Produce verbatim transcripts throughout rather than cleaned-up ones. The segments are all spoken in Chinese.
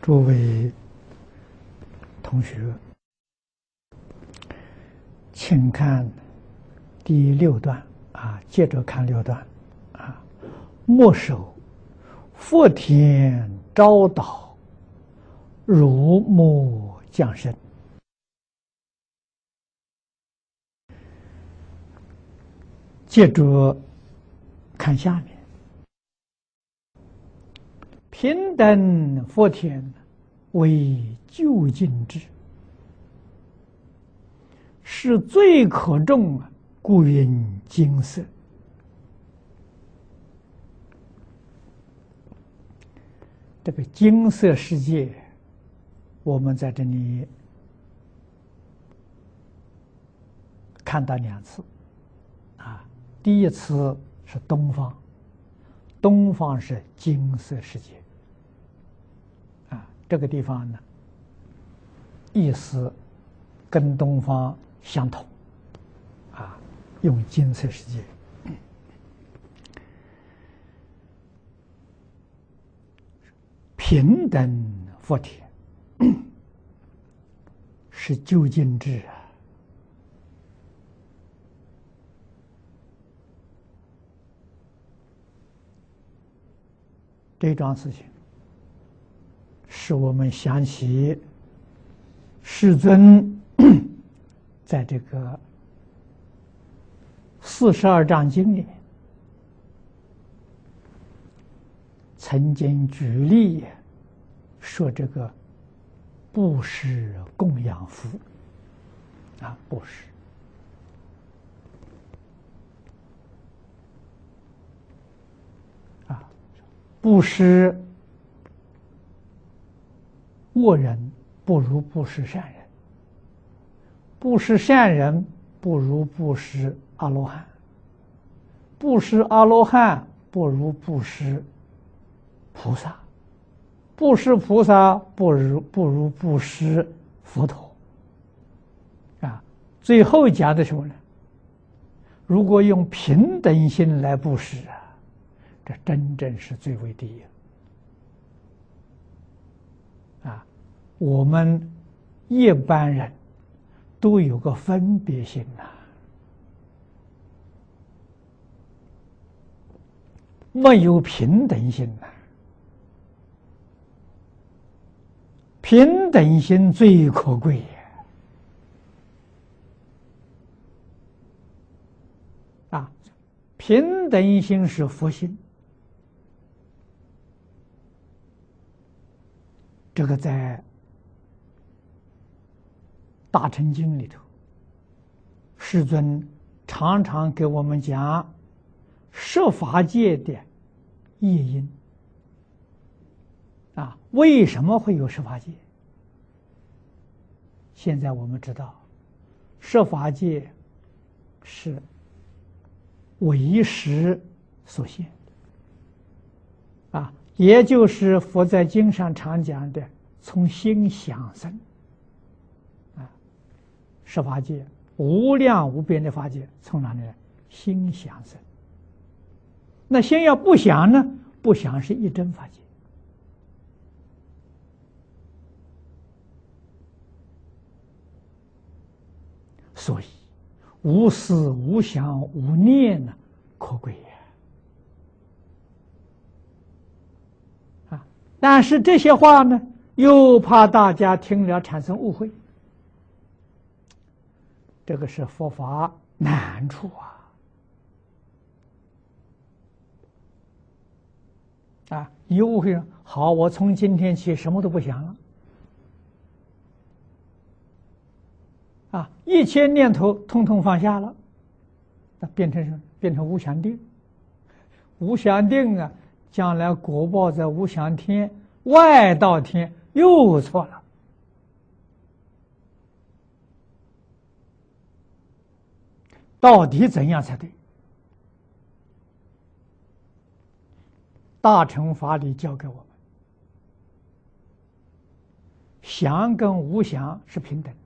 诸位同学，请看第六段啊，接着看六段啊。莫守佛田昭导，如木降生。接着看下面，平等佛田为究竟智，是最可重，故云金色。这个金色世界，我们在这里看到两次啊。第一次是东方，东方是金色世界啊。这个地方呢，意思跟东方相同啊，用金色世界。平等佛田是究竟智啊。这桩事情使我们想起世尊在这个四十二章经里面曾经举例说，这个布施供养福啊，布施啊，布施恶人不如布施善人，布施善人不如布施阿罗汉，布施阿罗汉不如布施菩萨，布施菩萨不如不如布施佛陀啊。最后讲的什么呢？如果用平等心来布施啊，这真正是最为第一啊。我们一般人都有个分别心呐、啊，没有平等心呐、啊。平等心最可贵啊！平等心是佛心，这个在《大乘经》里头，世尊常常给我们讲十法界的业因啊，为什么会有十法界？现在我们知道，十法界是唯识所现啊，也就是佛在经上常讲的从心想生啊。十法界无量无边的法界从哪里来？心想生。那心要不想呢？不想是一真法界。所以无思无想无念呢，可贵呀！啊，但是这些话呢，又怕大家听了产生误会，这个是佛法难处啊！啊，一误会，好，我从今天起什么都不想了。啊，一切念头通通放下了，那变成什么？变成无想定。无想定啊，将来果报在无想天、外道天又错了。到底怎样才对？大乘法理教给我们，想跟无想是平等。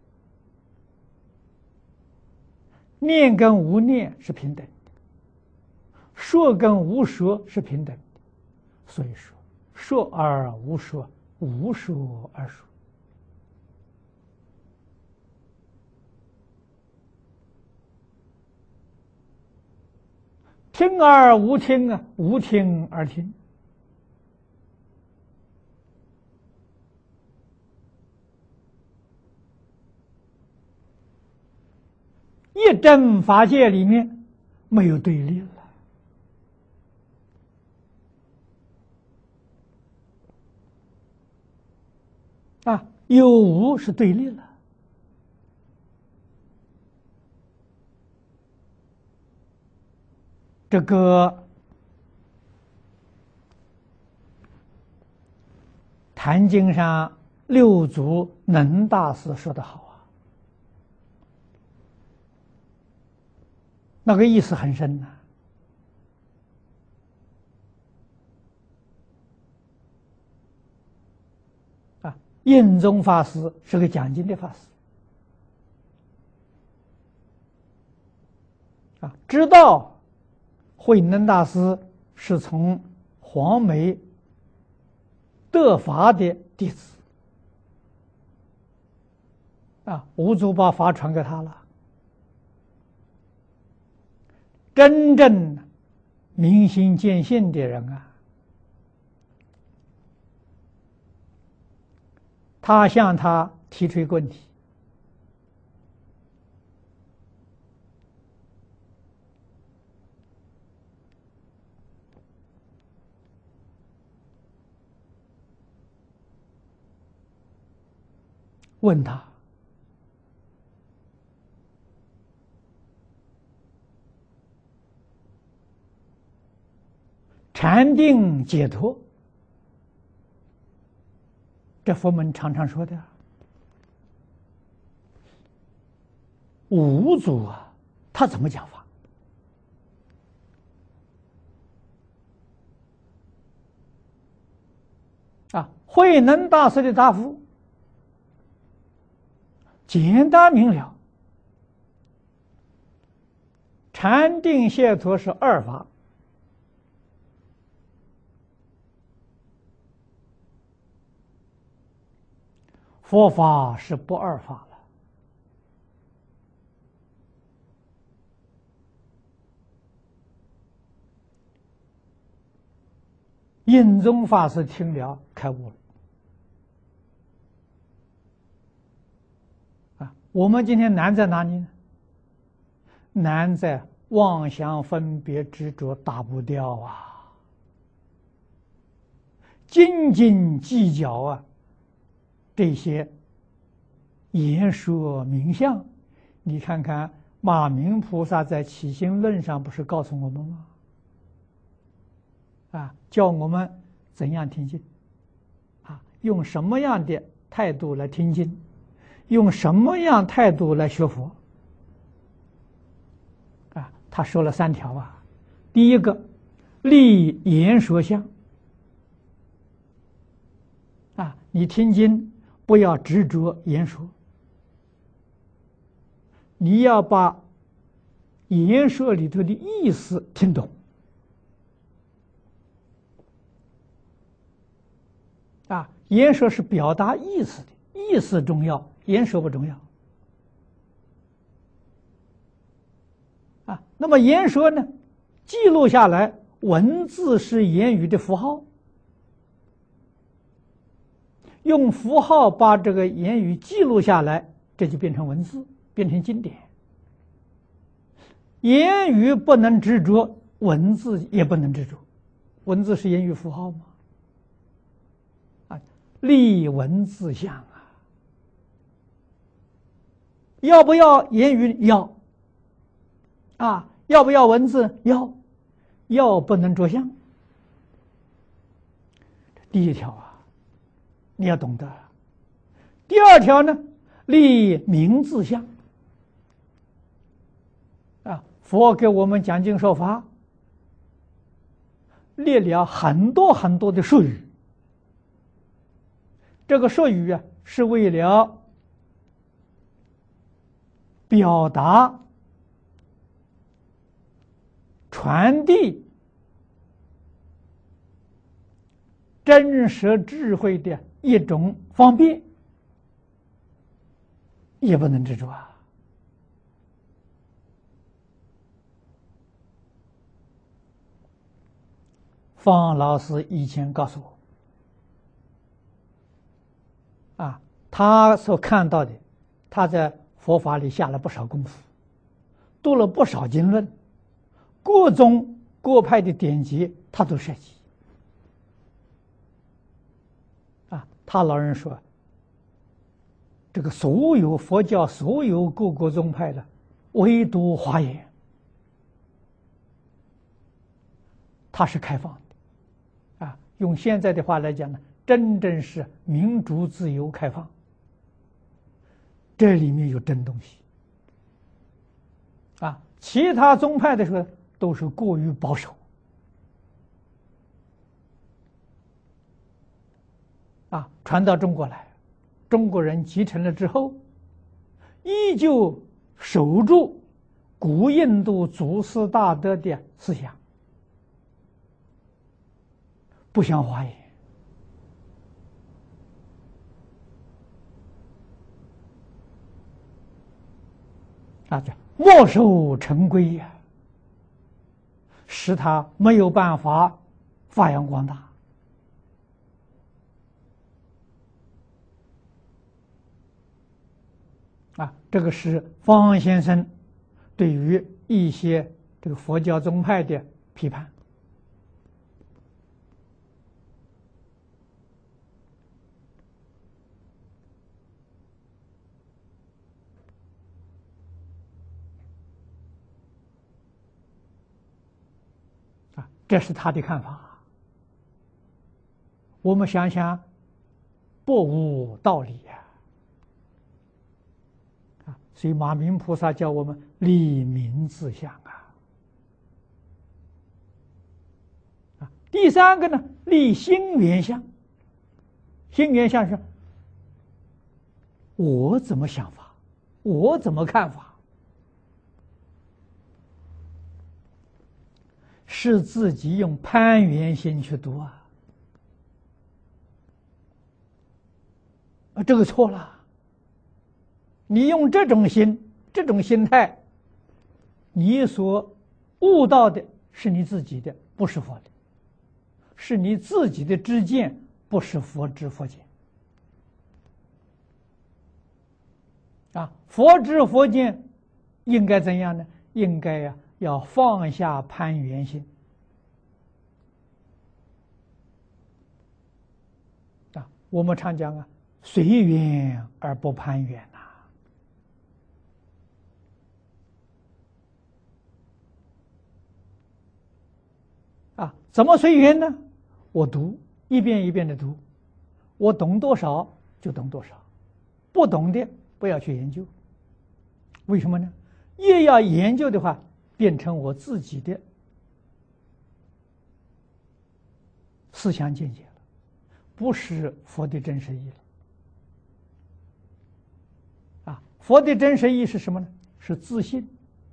念跟无念是平等的，说跟无说是平等的，所以说说而无说， 无说而说。听而无听啊，无听而听。一真法界里面没有对立了啊，有无是对立了。这个坛经上六祖能大师说得好啊，那个意思很深呐、啊。啊，印宗法师是个讲经的法师啊，知道慧能大师是从黄梅得法的弟子啊，五祖把法传给他了。真正明心见性的人啊，他向他提出一个问题，问他禅定解脱，这佛门常常说的五祖啊，他怎么讲法啊？慧能大师的答复简单明了，禅定解脱是二法，佛法是不二法了。印宗法师听了开悟了啊！我们今天难在哪里呢？难在妄想分别执着打不掉啊，斤斤计较啊，这些言说名相。你看看马明菩萨在起心论上不是告诉我们吗？啊，叫我们怎样听经啊，用什么样的态度来听经，用什么样态度来学佛啊？他说了三条啊。第一个，立言说相啊，你听经不要执着言说，你要把言说里头的意思听懂啊。言说是表达意思的，意思重要，言说不重要啊。那么言说呢，记录下来，文字是言语的符号，用符号把这个言语记录下来，这就变成文字，变成经典。言语不能执着，文字也不能执着。文字是言语符号吗？啊，立文字相啊！要不要言语？要。啊，要不要文字？要。要不能着相。第一条啊，你要懂得。第二条呢，立名字相。啊，佛给我们讲经说法，列了很多很多的术语。这个术语啊，是为了表达、传递真实智慧的一种方便，也不能执着啊。方老师以前告诉我，啊，他所看到的，他在佛法里下了不少功夫，读了不少经论，各宗各派的典籍他都涉及。啊，他老人说，这个所有佛教所有各个宗派的，唯独华严，它是开放的。啊，用现在的话来讲呢，真正是民主、自由、开放。这里面有真东西。啊，其他宗派的时候都是过于保守。啊，传到中国来，中国人继承了之后，依旧守住古印度祖师大德的思想。不像华严啊，叫墨守成规呀、啊，使他没有办法发扬光大啊。这个是方先生对于一些这个佛教宗派的批判。这是他的看法，我们想想，不无道理呀！啊，所以马明菩萨叫我们立名自相啊。啊，第三个呢，立心原相。心原相是，我怎么想法，我怎么看法。是自己用攀缘心去读啊，啊，这个错了。你用这种心、这种心态，你所悟到的是你自己的，不是佛的，是你自己的知见，不是佛知佛见。啊，佛知佛见应该怎样呢？应该呀、啊。要放下攀缘心啊！我们常讲啊，随缘而不攀缘呐。啊，怎么随缘呢？我读一遍一遍的读，我懂多少就懂多少，不懂的不要去研究。为什么呢？越要研究的话，变成我自己的思想见解了，不是佛的真实意了。啊，佛的真实意是什么呢？是自信、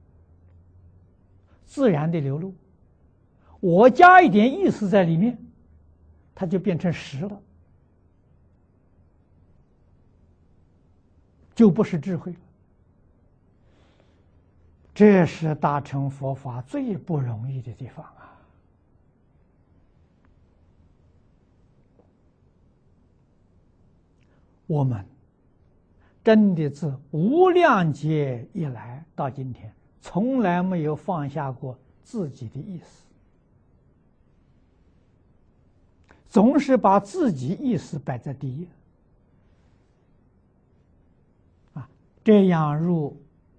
自然的流露。我加一点意思在里面，它就变成实了，就不是智慧了。这是大乘佛法最不容易的地方啊！我们真的自无量劫以来到今天，从来没有放下过自己的意思，总是把自己意思摆在第一。啊，这样入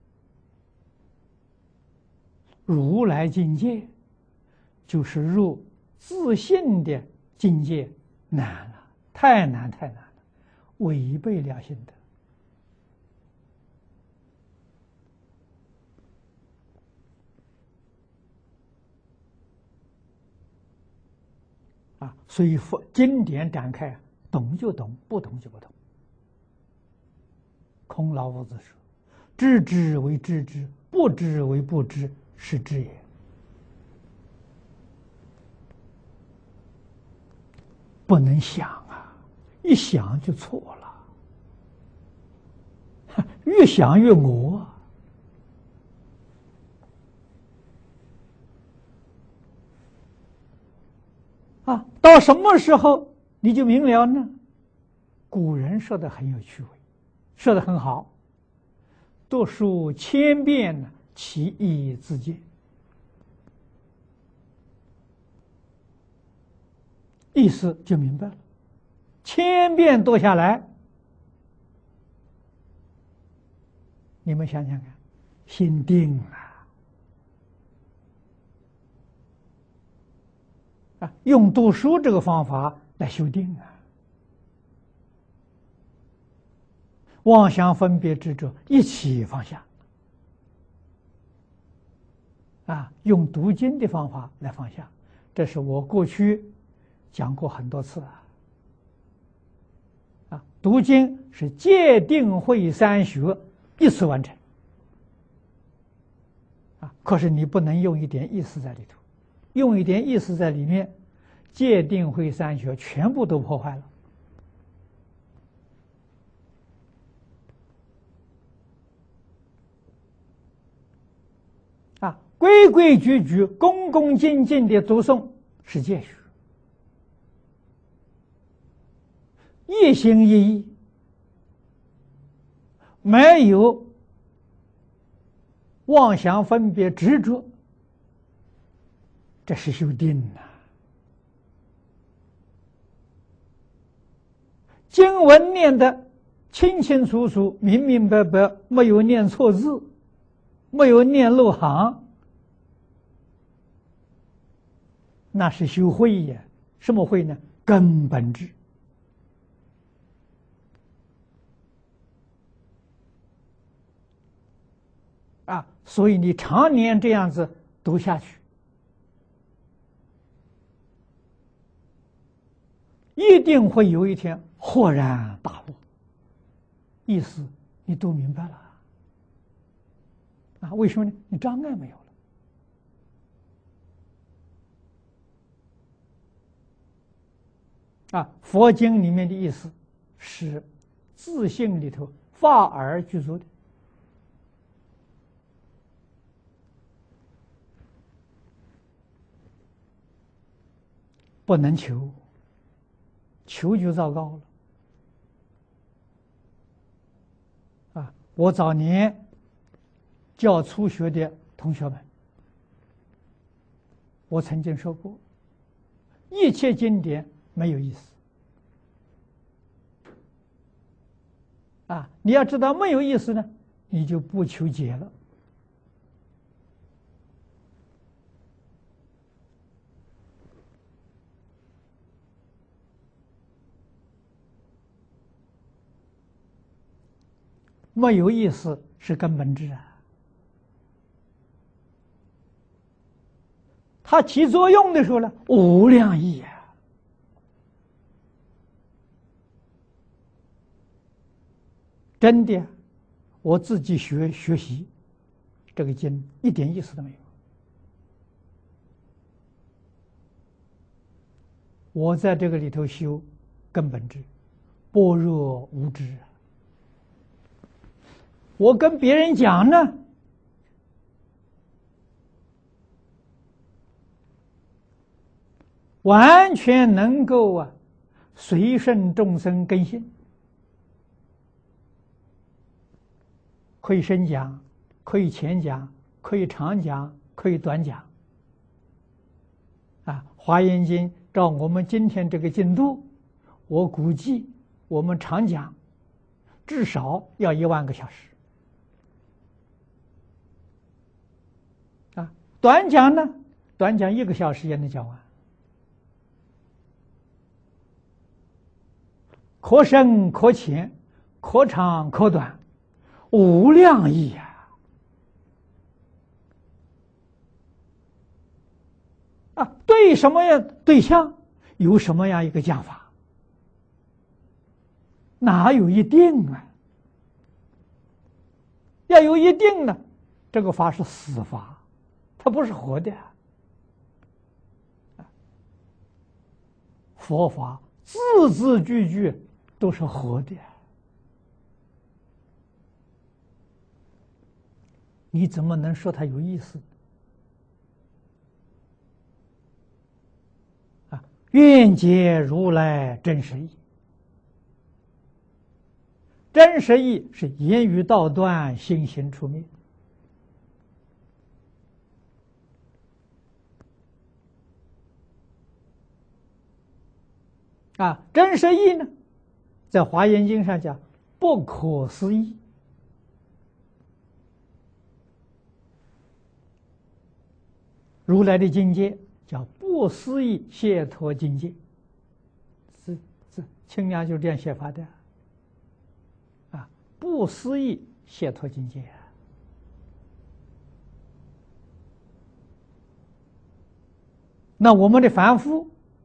如来境界，就是入自信的境界，难了，太难太难了，违背了心德。啊，所以佛经典展开，懂就懂，不懂就不懂。空老夫子说：“知之为知之，不知为不知。”是知也，不能想啊！ 一想就错了，越想越我。啊，到什么时候你就明了呢？古人说的很有趣味，说的很好。读书千遍，其义自见。意思就明白了。千遍读下来，你们想想看，心定了。啊，用读书这个方法来修定啊，妄想分别执着一起放下。啊，用读经的方法来放下，这是我过去讲过很多次啊。啊，读经是戒定慧三学一次完成。啊，可是你不能用一点意思在里头。用一点意思在里面，戒定慧三学全部都破坏了。啊，规规矩矩、恭恭敬敬的读诵是戒学，一心一意，没有妄想分别执着，这是修定呐。经文念得清清楚楚、明明白白，没有念错字，没有念漏行，那是修慧呀。什么慧呢？根本智。啊，所以你常年这样子读下去，一定会有一天豁然大悟。意思你都明白了啊？为什么呢？你障碍没有了啊！佛经里面的意思是自性里头发而具足的，不能求，求就糟糕了。啊，我早年教初学的同学们，我曾经说过，一切经典没有意思。啊，你要知道没有意思呢，你就不求解了。没有意思是根本智啊，它起作用的时候呢，无量义啊。真的，我自己学学习这个经一点意思都没有。我在这个里头修根本智，般若无知。我跟别人讲呢，完全能够啊随顺众生根性，可以深讲，可以浅讲，可以长讲，可以短讲。啊，《华严经》照我们今天这个进度，我估计我们长讲至少要一万个小时。啊，短讲呢，短讲一个小时也能讲完。可深可浅，可长可短，无量义呀！啊，对什么样对象有什么样一个讲法，哪有一定啊？要有一定呢，这个法是死法，它不是活的。佛法字字句句都是活的，你怎么能说它有意思？啊，愿解如来真实义。真实义是言语道断，心行出灭。啊，真实义呢，在《华严经》上讲不可思议。如来的境界叫不思议解脱境界，是是清凉就这样写法的。啊，不思议解脱境界啊。那我们的凡夫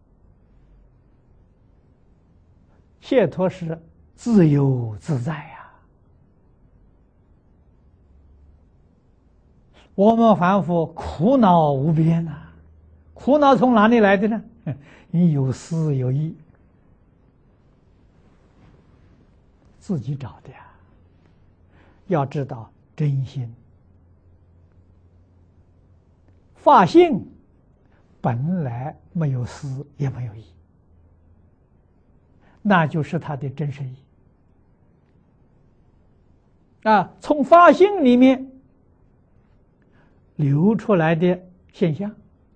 解脱是自由自在呀、啊。我们凡夫苦恼无边呐、啊，苦恼从哪里来的呢？你有思有意，自己找的呀。要知道真心发性本来没有思也没有意，那就是它的真实意啊。从发性里面流出来的现象，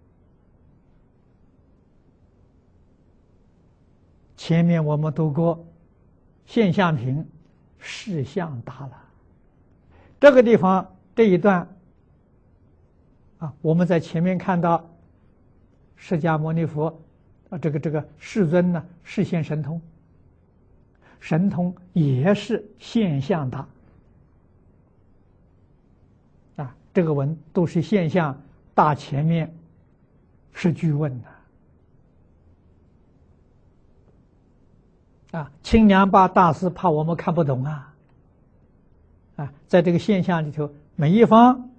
前面我们读过现象品事相大了。这个地方这一段啊，我们在前面看到释迦牟尼佛啊，这个这个世尊呢，示现神通，神通也是现象大啊。这个文都是现象大，前面是句问的啊。清凉巴大师怕我们看不懂啊，啊，在这个现象里头，每一方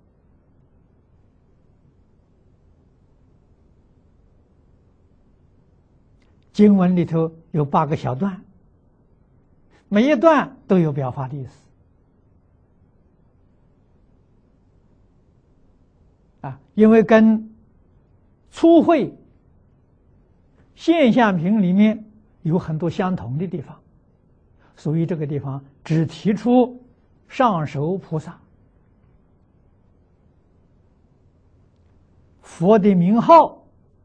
经文里头有八个小段，每一段都有表法的意思啊，因为跟初会现象品里面有很多相同的地方，所以这个地方只提出上首菩萨佛的名号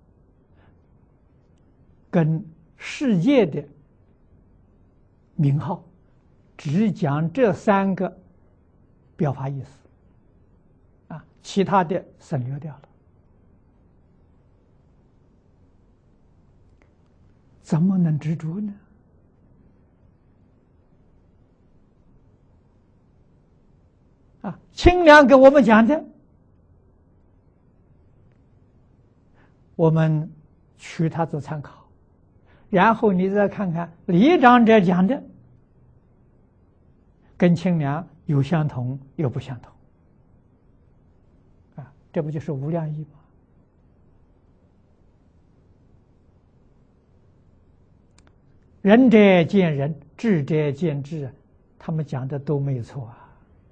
跟世界的名号，只讲这三个表法意思啊，其他的省略掉了。怎么能执着呢？啊，清凉给我们讲的，我们取它做参考，然后你再看看李长者讲的，跟清凉有相同有不相同，啊，这不就是无量义吗？仁者见仁，智者见智，他们讲的都没错啊。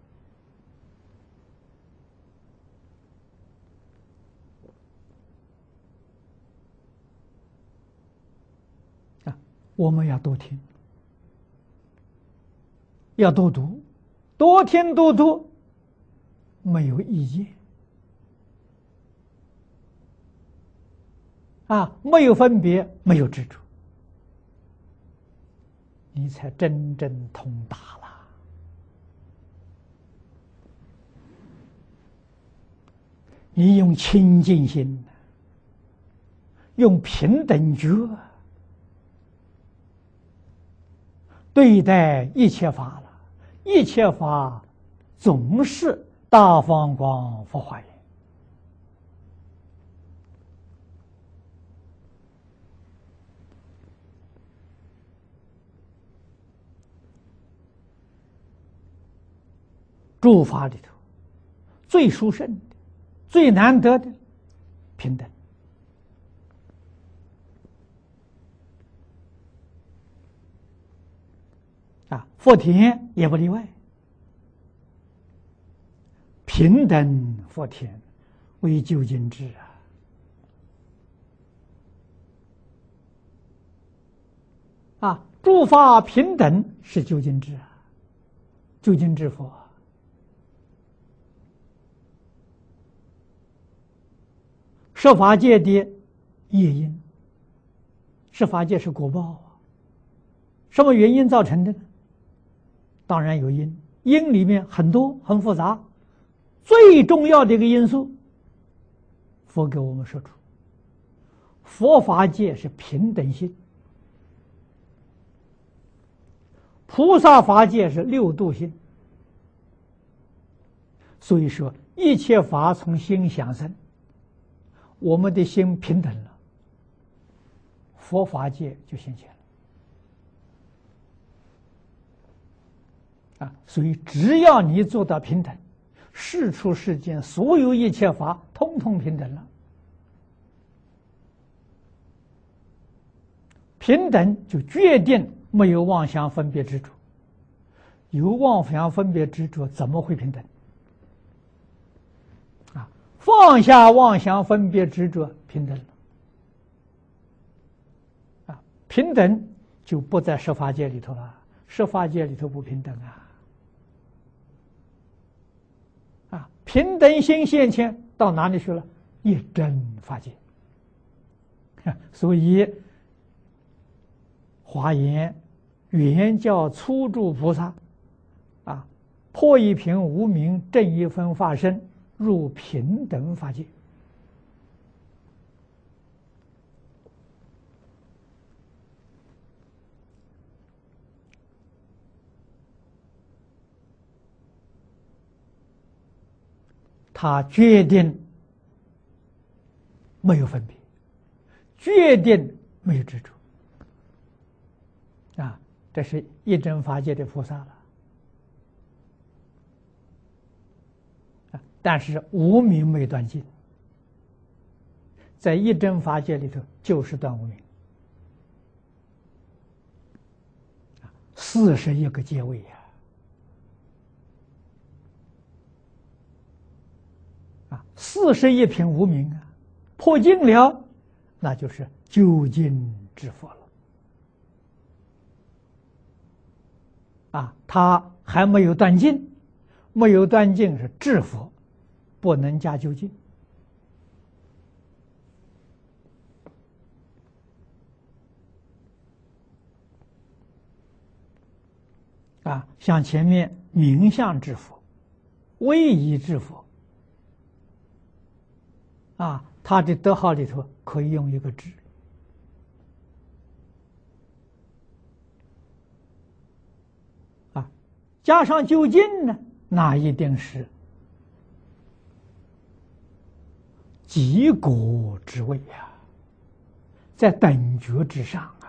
啊，我们要多听，要多读，多听多读，没有意见啊，没有分别，没有执着，你才真正通达了。你用清净心，用平等觉对待一切法了，一切法总是大放光佛化严。诸法里头最殊胜的、最难得的平等。 啊，福田也不例外。平等福田为究竟智啊！啊，诸法平等是究竟智啊，究竟智佛。设法界的业因，设法界是果报啊。什么原因造成的呢？当然有因，因里面很多很复杂，最重要的一个因素，佛给我们说出：佛法界是平等性，菩萨法界是六度性。所以说，一切法从心想生，我们的心平等了，佛法界就现前了。啊，所以只要你做到平等，世出世间所有一切法通通平等了。平等就决定没有妄想分别执着，有妄想分别执着怎么会平等？啊，放下妄想分别执着，平等了。啊，平等就不在十法界里头了，十法界里头不平等啊。啊，平等心现前到哪里去了？一真法界。所以华严原教初住菩萨啊，破一品无明，正一分法身，入平等法界。他决定没有分别，决定没有执着啊，这是一真法界的菩萨了。啊，但是无明没断尽，在一真法界里头就是断无明。四十一个阶位呀、啊，啊，四十一品无明啊，破尽了，那就是究竟之佛了。啊，他还没有断尽，没有断尽是智佛，不能加究竟。啊，像前面名相之佛、威仪之佛，啊，他的德号里头可以用一个智。啊，加上究竟呢，那一定是极果之位呀，在等觉之上啊。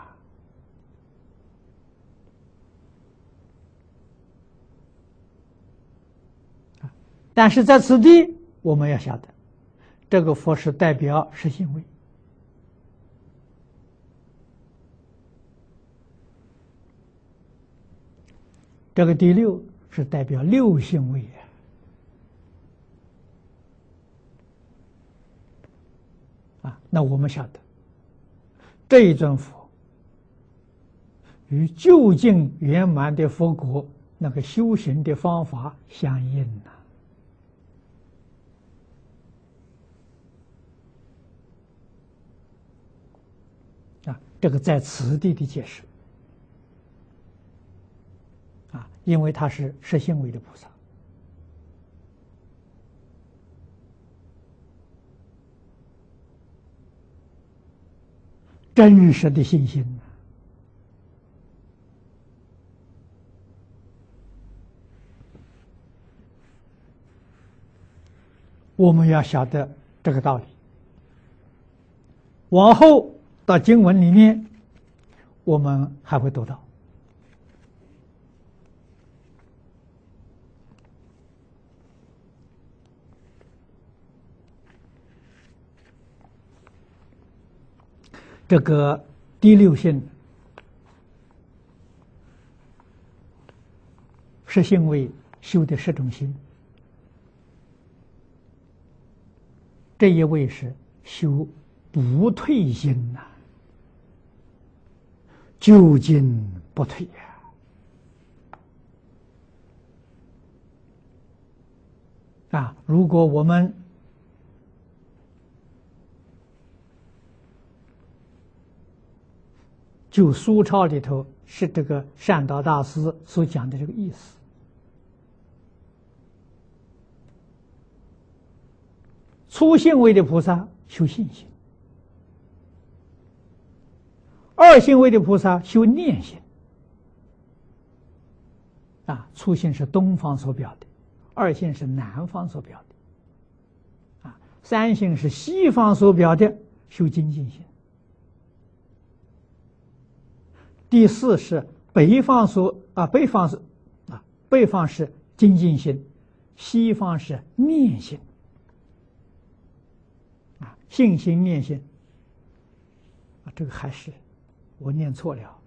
但是在此地，我们要晓得，这个佛是代表实性位，这个第六是代表六性位啊。啊，那我们晓得，这一尊佛与究竟圆满的佛国那个修行的方法相应呐。啊，这个在此地的解释啊，因为他是实性位的菩萨，真实的信心啊，我们要晓得这个道理。往后到经文里面，我们还会读到。这个第六性十信位修的十种心，这一位是修不退心呐、啊，究竟不退呀、啊！啊，如果我们就苏钞里头是这个善导大师所讲的这个意思。初信位的菩萨修信心，二信位的菩萨修念心。啊，初信是东方所表的，二信是南方所表的，啊，三信是西方所表的，修精进心。第四是北方所啊，北方是啊，北方是精进心，西方是念心。啊，信心念心，啊，这个还是我念错了。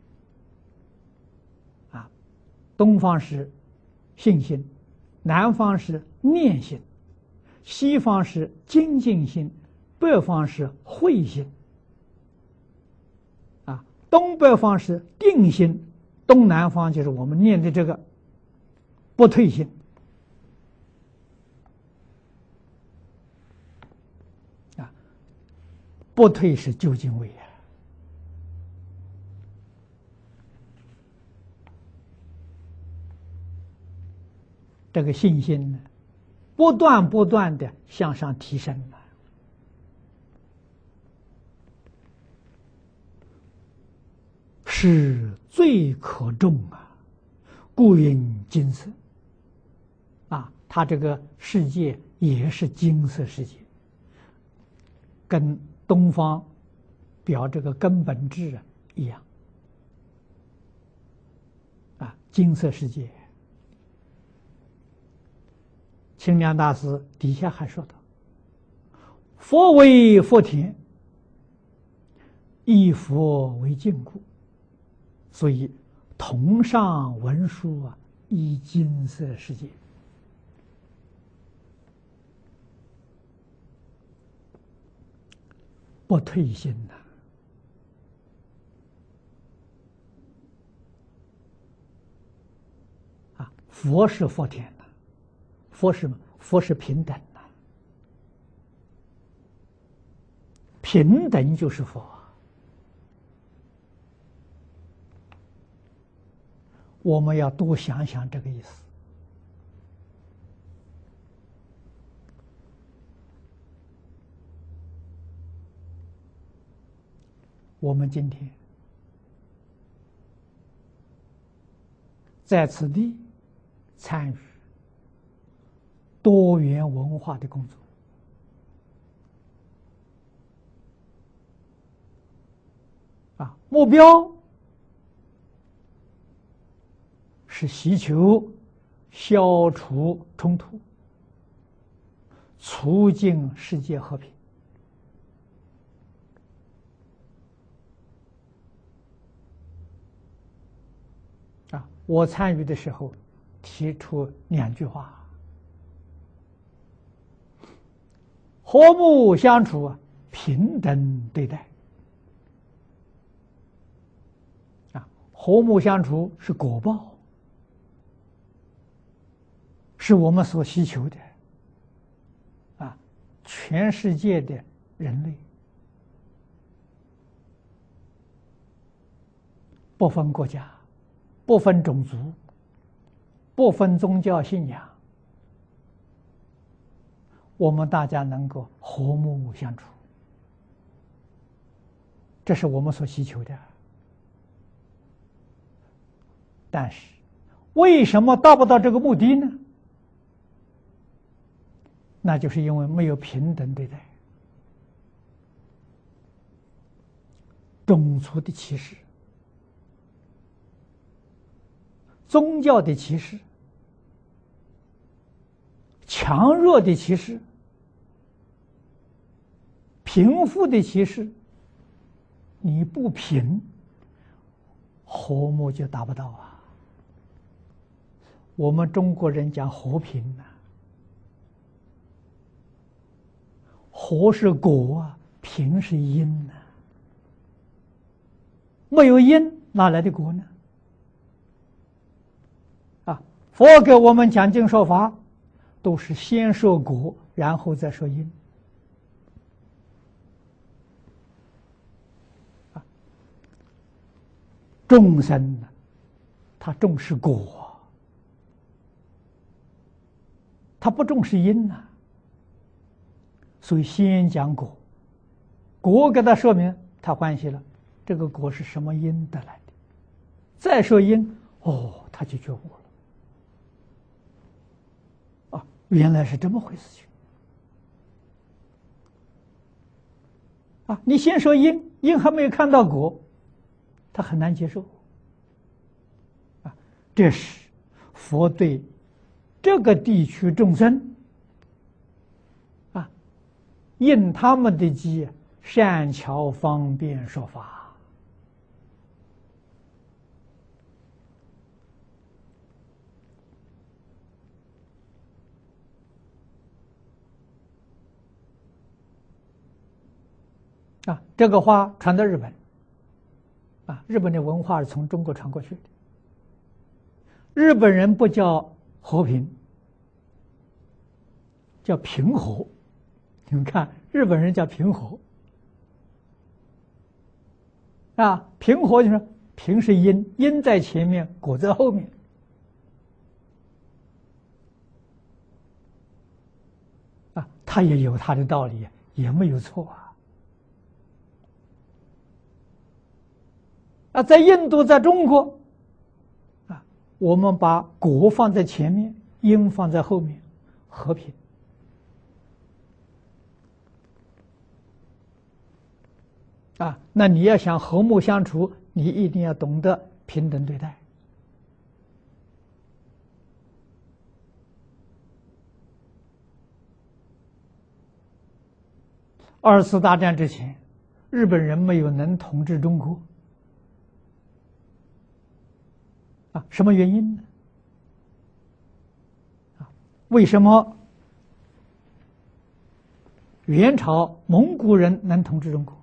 啊，东方是信心，南方是念心，西方是精进心，北方是慧心。啊，东北方是定心，东南方就是我们念的这个不退心。啊，不退是究竟位啊。这个信心呢，不断不断的向上提升了，是最可重啊，故云金色。啊，它这个世界也是金色世界，跟东方表这个根本质啊一样。啊，金色世界。清凉大师底下还说道：“佛为佛田，以佛为禁锢，所以同上文殊啊，依金色世界。”不退心呐、啊！啊，佛是佛田呐、啊，佛是什么？佛是平等呐、啊，平等就是佛。我们要多想想这个意思。我们今天在此地参与多元文化的工作，啊，目标是希求消除冲突，促进世界和平。啊，我参与的时候提出两句话：和睦相处，平等对待。啊，和睦相处是果报，是我们所希求的。啊，全世界的人类不分国家，不分种族，不分宗教信仰，我们大家能够和睦相处，这是我们所希求的。但是为什么达不到这个目的呢？那就是因为没有平等对待，种族的歧视，宗教的歧视，强弱的歧视，贫富的歧视，你不平，和睦就达不到啊。 我们中国人讲和平呐、啊，和是果啊，平是因呐、啊，没有因哪来的果呢？啊，佛给我们讲经说法，都是先说果，然后再说因。啊，众生呢，他重视果，他不重视因呐、啊，所以先讲果，果给他说明，他欢喜了，这个果是什么因得来的？再说因，哦，他就觉悟了。啊，原来是这么回事情。啊，你先说因，因还没有看到果，他很难接受。啊，这是佛对这个地区众生，啊，应他们的机，善巧方便说法。啊，这个话传到日本，啊，日本的文化是从中国传过去的。日本人不叫和平，叫平和。你们看，日本人叫平和，啊，平和就是平是因，因在前面，果在后面。啊，他也有他的道理，也没有错啊。啊，在印度，在中国，啊，我们把果放在前面，因放在后面，和平。啊，那你要想和睦相处，你一定要懂得平等对待。二次大战之前，日本人没有能统治中国。啊，什么原因呢？啊，为什么元朝蒙古人能统治中国？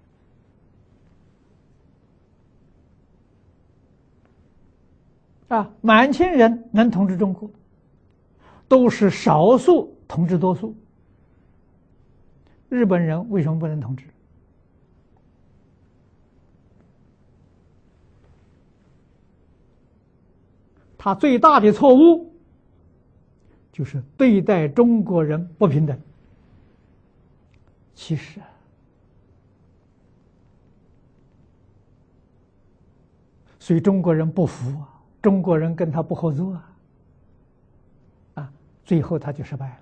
啊，满清人能统治中国，都是少数统治多数。日本人为什么不能统治？他最大的错误就是对待中国人不平等。其实啊，所以中国人不服啊，中国人跟他不合作啊，啊，最后他就失败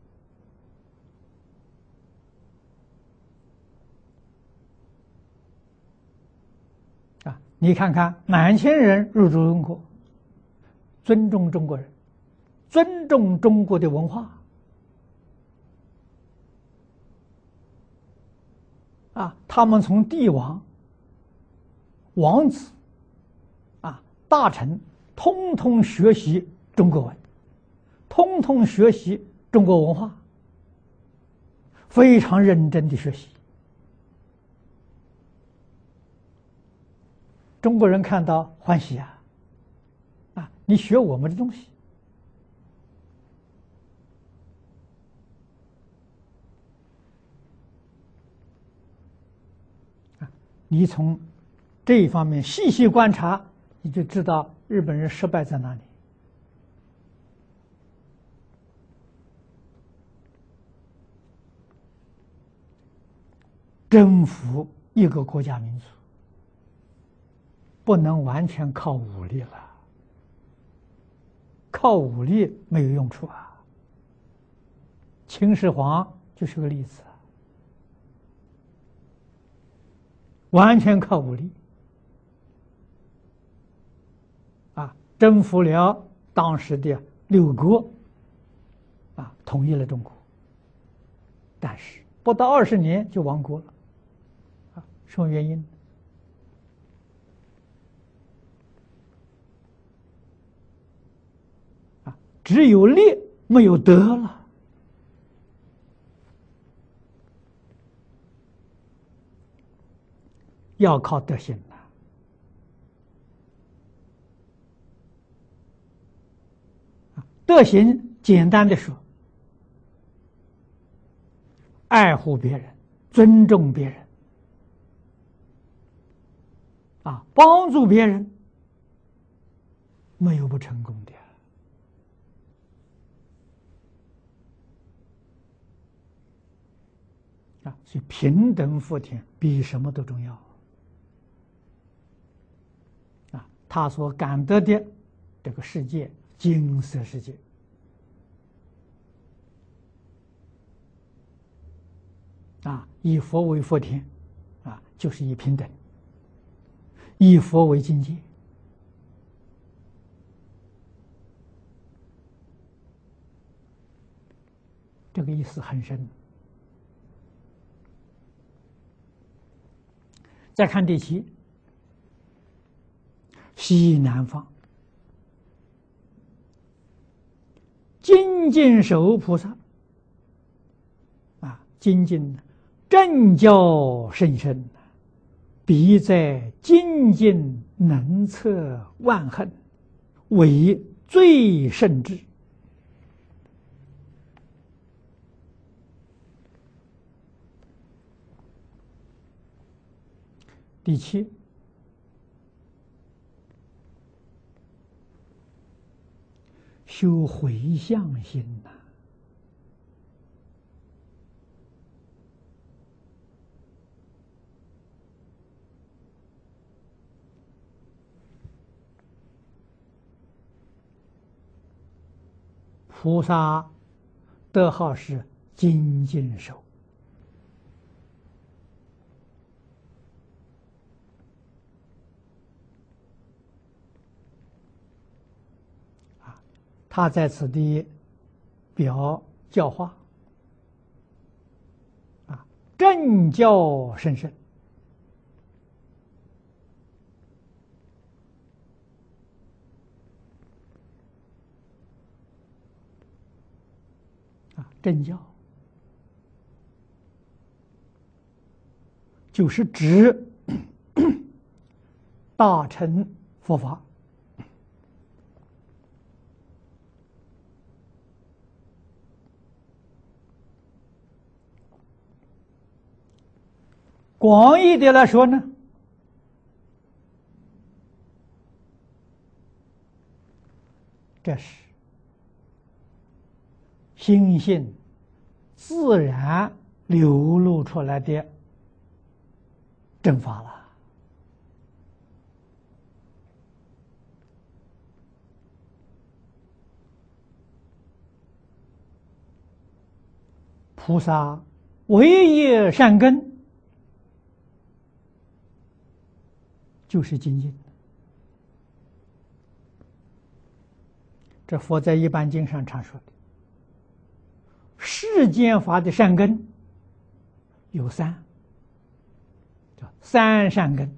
了。啊，你看看满清人入主中国，尊重中国人，尊重中国的文化。啊，他们从帝王、王子、啊大臣，通通学习中国文，通通学习中国文化，非常认真的学习。中国人看到欢喜啊！啊，你学我们的东西。你从这一方面细细观察，你就知道日本人失败在哪里。征服一个国家民族，不能完全靠武力了，靠武力没有用处啊。秦始皇就是个例子。完全靠武力，啊，征服了当时的六国，啊，统一了中国。但是不到二十年就亡国了，啊，什么原因？ 只有利没有得了。要靠德行呐。德行简单的说，爱护别人，尊重别人，啊，帮助别人，没有不成功的。啊，所以平等福田比什么都重要。啊，他所感得的这个世界，金色世界，啊，以佛为福田，啊，就是以平等，以佛为境界。这个意思很深。再看第七，西南方，精进守菩萨，啊，精进正教甚深，必在精进能测万恨，为最甚智。第七，修回向心呐、菩萨德号是精进守。他在此地表教化，啊，正教甚深，啊，正教就是指大乘佛法。广义的来说呢，这是心性自然流露出来的正法了。菩萨唯一善根就是精进。这佛在一般经上常说的，世间法的善根有三，叫三善根：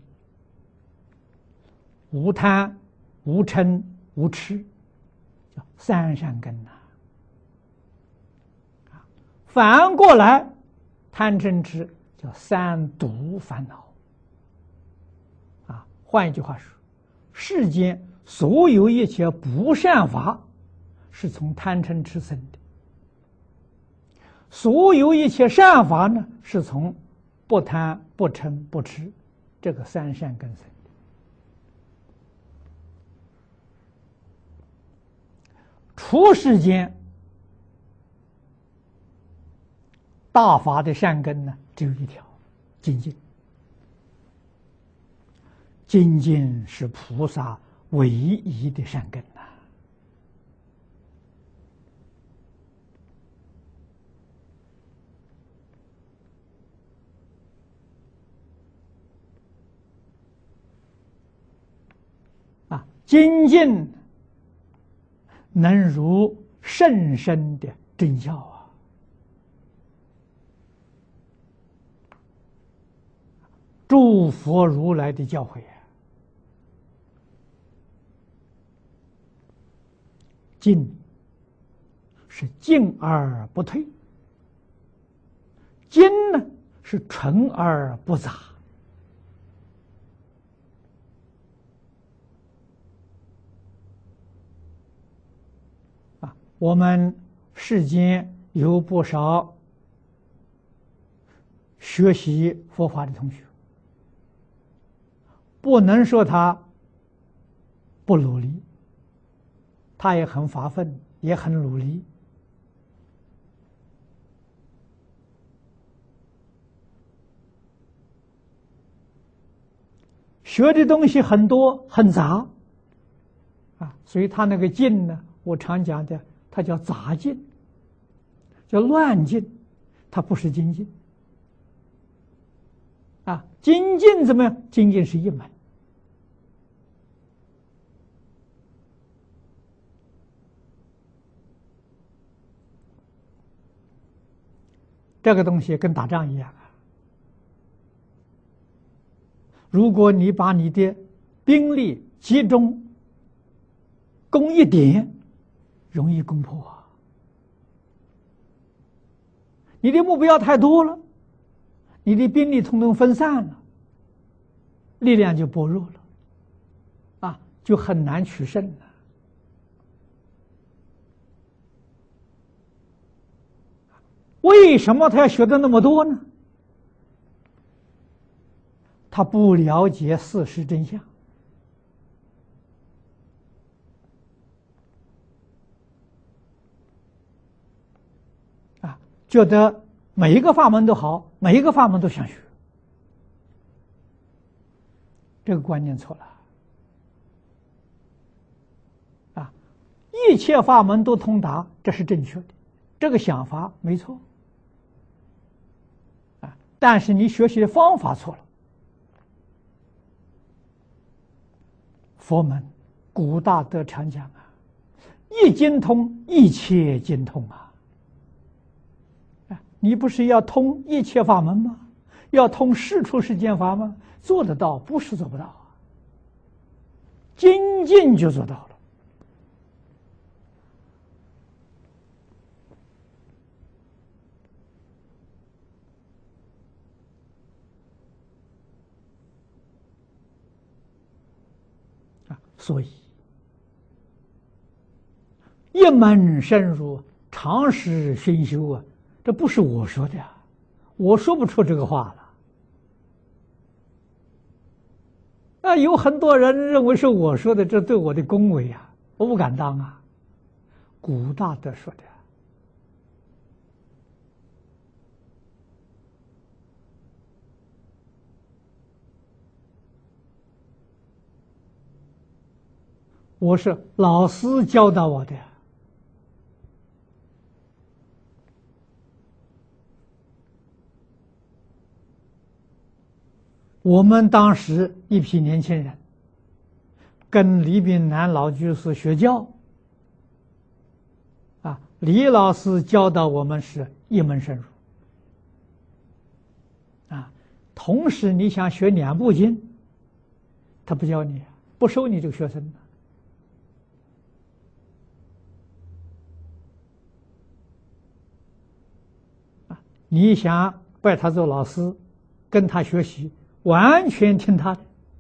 无贪、无嗔、无痴，叫三善根呐、啊。反过来，贪嗔痴叫三毒烦恼。换一句话说，世间所有一切不善法是从贪嗔痴生的，所有一切善法呢是从不贪不嗔不痴这个三善根生的。出世间大法的善根呢只有一条，精进。精进是菩萨唯一的善根呐、啊！啊，精进能如甚深的真教啊！诸佛如来的教诲啊！进是进而不退，经呢是纯而不杂。啊，我们世间有不少学习佛法的同学，不能说他不努力，他也很发奋，也很努力。学的东西很多很杂啊，所以他那个进呢，我常讲的，它叫杂进，叫乱进，它不是精进啊。精进怎么样？精进是一门。这个东西跟打仗一样啊。如果你把你的兵力集中攻一点，容易攻破啊。你的目标太多了，你的兵力统统分散了，力量就薄弱了，啊，就很难取胜了。为什么他要学的那么多呢？他不了解事实真相啊，觉得每一个法门都好，每一个法门都想学，这个观念错了啊！一切法门都通达，这是正确的，这个想法没错啊，但是你学习的方法错了。佛门古大德常讲啊，一经通，一切经通啊！啊，你不是要通一切法门吗？要通世出世间法吗？做得到，不是做不到啊。精进就做到了。所以，一门深入，长时熏修啊，这不是我说的啊，我说不出这个话了。啊，有很多人认为是我说的，这对我的恭维啊，我不敢当啊。古大德说的。我是老师教导我的。我们当时一批年轻人跟李炳南老居士学教，啊，李老师教导我们是一门深入，啊，同时你想学两部经，他不教你，不收你这个学生的。你想拜他做老师，跟他学习，完全听他的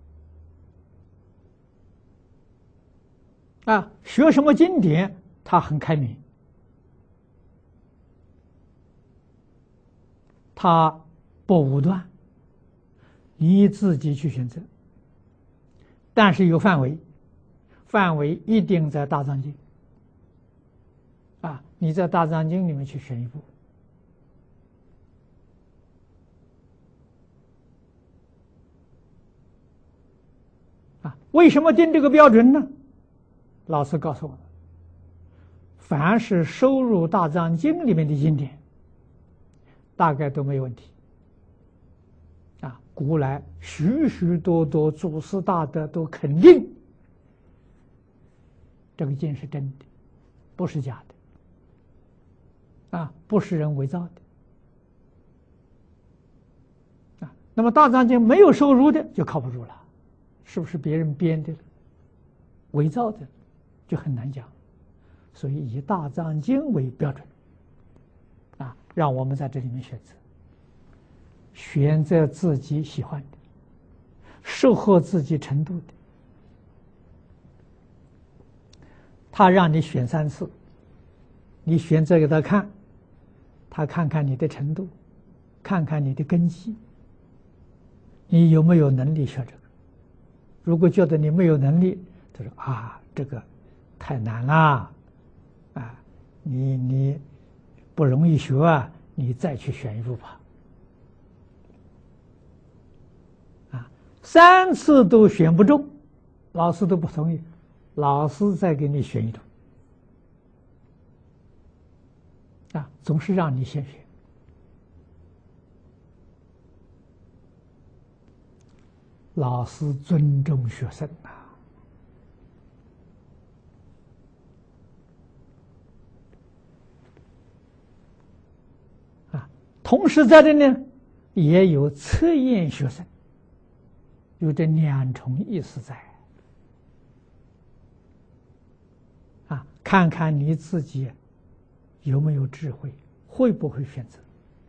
啊！学什么经典，他很开明，他不武断，你自己去选择。但是有范围，范围一定在大藏经啊！你在大藏经里面去选一部。啊，为什么定这个标准呢？老师告诉我们，凡是收入大藏经里面的经典，大概都没有问题。啊，古来许许多多祖师大德都肯定这个经是真的，不是假的，啊，不是人伪造的。啊，那么大藏经没有收入的就靠不住了。是不是别人编的、伪造的，就很难讲。 所以以大藏经为标准，啊，让我们在这里面选择，选择自己喜欢的，适合自己程度的。他让你选三次，你选择给他看，他看看你的程度，看看你的根基，你有没有能力学这个。如果觉得你没有能力，他说啊，这个太难了，啊，你你不容易学啊，你再去选一部吧。啊，三次都选不中，老师都不同意，老师再给你选一种。啊，总是让你先选。老师尊重学生呐。啊，同时在这呢，也有测验学生，有这两重意思在。啊，看看你自己有没有智慧，会不会选择？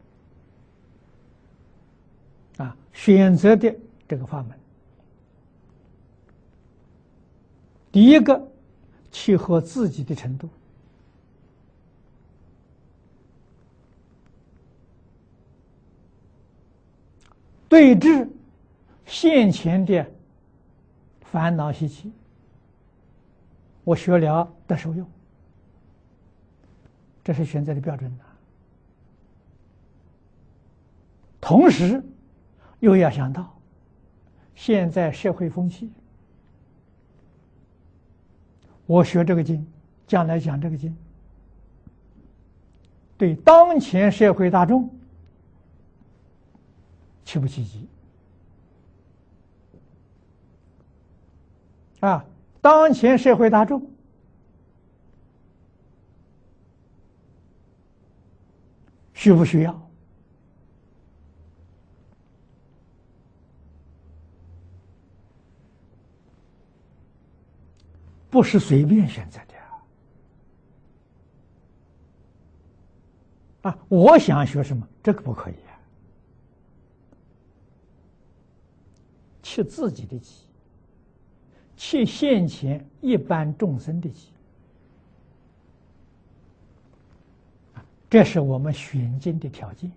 啊，选择的这个法门，第一个契合自己的程度，对治现前的烦恼习气，我学了得受用，这是选择的标准的。同时又要想到现在社会风气，我学这个经，将来讲这个经，对当前社会大众起不起急？啊，当前社会大众需不需要？不是随便选择的啊！我想学什么，这个不可以啊，切自己的急，切现前一般众生的急，这是我们选经的条件。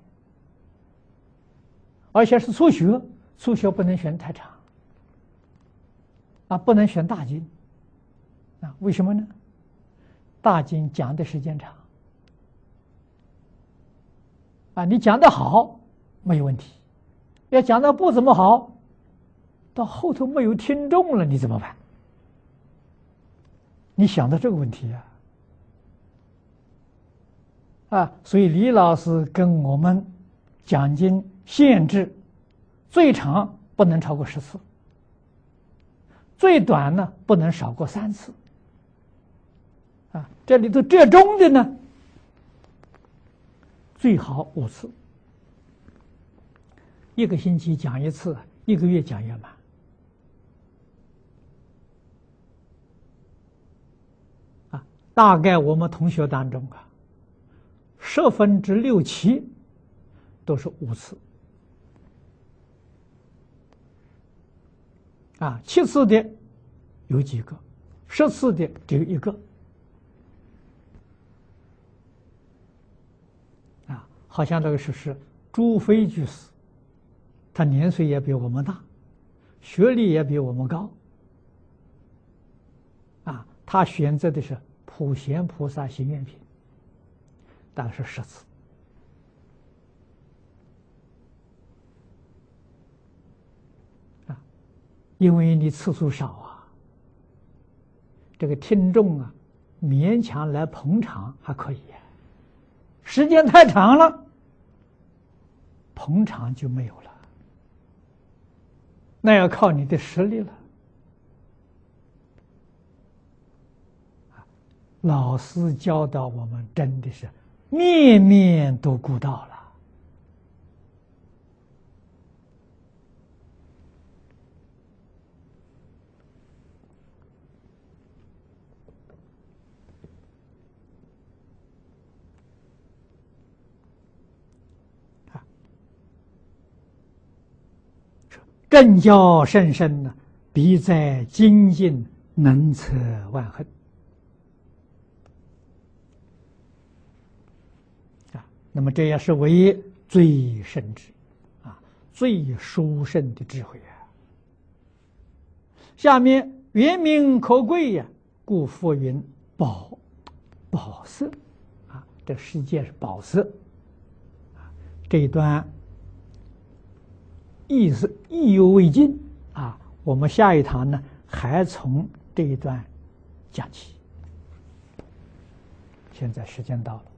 而且是初学，初学不能选太长，啊，不能选大经。啊，为什么呢？大经讲的时间长，啊，你讲的好没有问题，要讲的不怎么好，到后头没有听众了，你怎么办？你想到这个问题呀？啊，所以李老师跟我们讲经限制，最长不能超过十次，最短呢不能少过三次。啊，这里头折中的呢，最好五次，一个星期讲一次，一个月讲圆满。啊，大概我们同学当中啊，十分之六七都是五次。啊，七次的有几个，十次的只有一个。好像这个是是朱飞居士，他年岁也比我们大，学历也比我们高，啊，他选择的是普贤菩萨行愿品，大概是十次，啊，因为你次数少啊，这个听众啊，勉强来捧场还可以呀，时间太长了。捧场就没有了，那要靠你的实力了。老师教导我们，真的是面面都顾到了。 正教甚深呢，必在精进，能测万恨。啊，那么这也是为最深智，啊，最殊胜的智慧啊。下面原名可贵呀，故复云宝，宝色，啊，这世界是宝色，啊，这一段意思意犹未尽啊。我们下一堂呢，还从这一段讲起。现在时间到了。